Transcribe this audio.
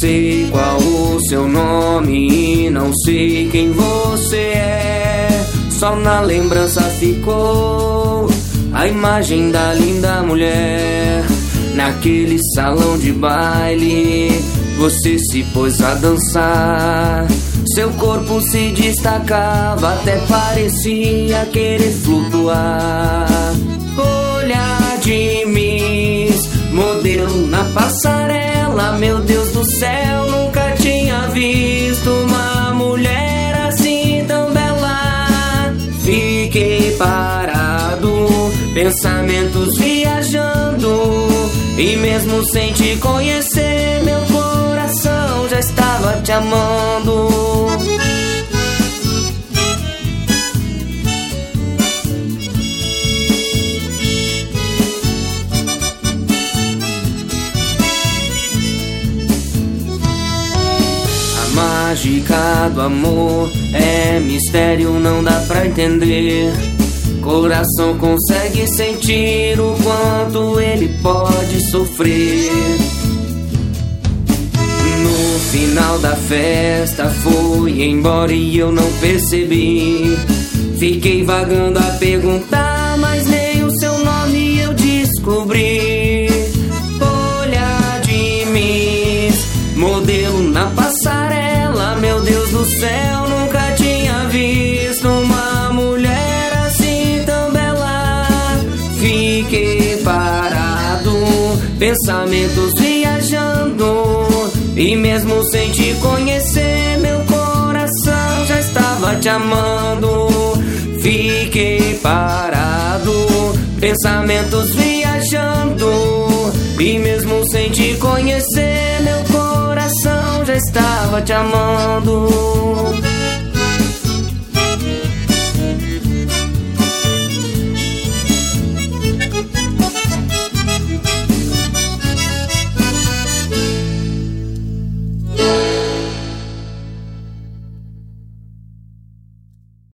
sei qual o seu nome e não sei quem você é. Só na lembrança ficou a imagem da linda mulher. Naquele salão de baile você se pôs a dançar. Seu corpo se destacava, até parecia querer flutuar. Olhar de Miss, modelo na passarela. Meu Deus do céu, nunca tinha visto uma mulher assim tão bela. Fiquei parado, pensamentos viajando, e mesmo sem te conhecer, meu coração já estava te amando. A mágica do amor é mistério, não dá pra entender. Coração consegue sentir o quanto ele pode sofrer. No final da festa foi embora e eu não percebi. Fiquei vagando a perguntar, mas nem o seu nome eu descobri. Olhar de Miss, modelo na passarela. Meu Deus do céu, nunca tinha visto uma mulher assim tão bela. Fiquei parado, pensamentos viajando, e mesmo sem te conhecer, meu coração já estava te amando. Fiquei parado, pensamentos viajando, e mesmo sem te conhecer, meu coração já estava te amando.